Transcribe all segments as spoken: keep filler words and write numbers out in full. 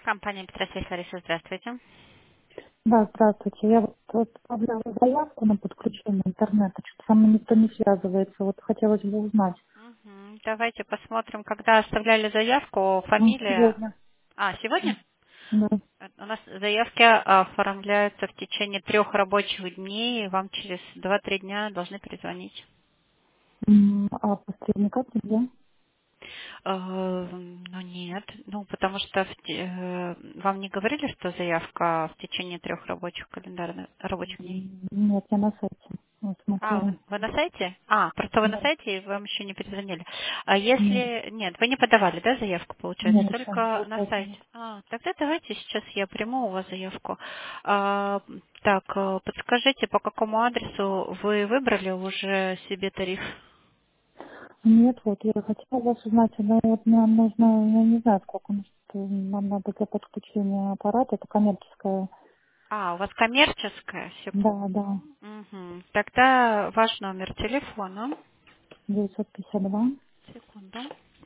Компания Петросвязь, Лариса, здравствуйте. Да, здравствуйте. Я вот вот отправляла заявку на подключение интернета. Что-то со мной никто не связывается. Вот хотелось бы узнать. Мгм. Давайте посмотрим, когда оставляли заявку, Ну, фамилия. сегодня. А, сегодня? Да. Э, У нас заявки а, оформляются в течение трех рабочих дней, и вам через два-три дня должны перезвонить. М, А посредника нельзя? Э, Ну нет, ну потому что в те- э, вам не говорили, что заявка в течение трех рабочих календарных рабочих дней? М, Нет, я на сайте. Вот А, смотрела. вы, вы на сайте? А, просто вы на Да. сайте, и вам еще не перезвонили. А Нет. если... Нет, вы не подавали, да, заявку, получается? Нет, еще Только на получается сайте. нет. А, тогда давайте сейчас я приму у вас заявку. А, так, э, подскажите, по какому адресу вы выбрали уже себе тариф? Нет, вот я хотела вас узнать, но вот нам нужно, я не знаю, сколько у нас, э, нам надо для подключения аппарата, это коммерческая. А, у вас коммерческая, Да, секунду. да. Мгм. Тогда ваш номер телефона. девятьсот пятьдесят два, Секунду.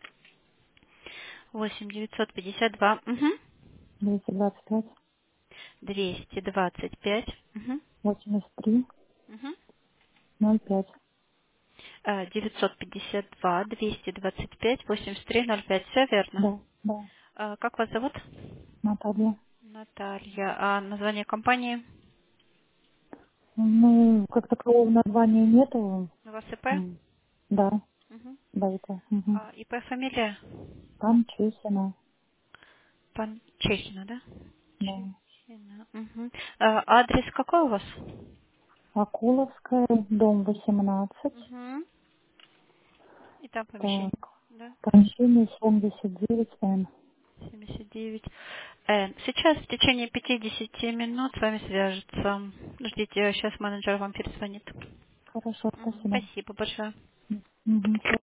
Восемь девятьсот пятьдесят два. Угу. двести двадцать пять, Двести двадцать пять. Угу. восемьдесят три, Угу. ноль пять. Э, девятьсот пятьдесят два двести двадцать пять восемьдесят три ноль пять. Все верно. Да, да. Э, Как вас зовут? Наталья. Наталья. А название компании? Ну, как такового названия нету. У вас ИП? М, Да, Мгм. да, это. Угу. А, ИП фамилия? Там Чесина, Пан Чехина, да? да. Чехина. Мгм. А, адрес какой у вас? Акуловская, дом восемнадцать. Угу. И там Так, помещение. Да. помещение семьдесят девять Н. семьдесят девять. Э, Сейчас в течение пятидесяти минут с вами свяжется. Ждите, сейчас менеджер вам перезвонит. Хорошо, Мгм. спасибо. Спасибо большое. Угу.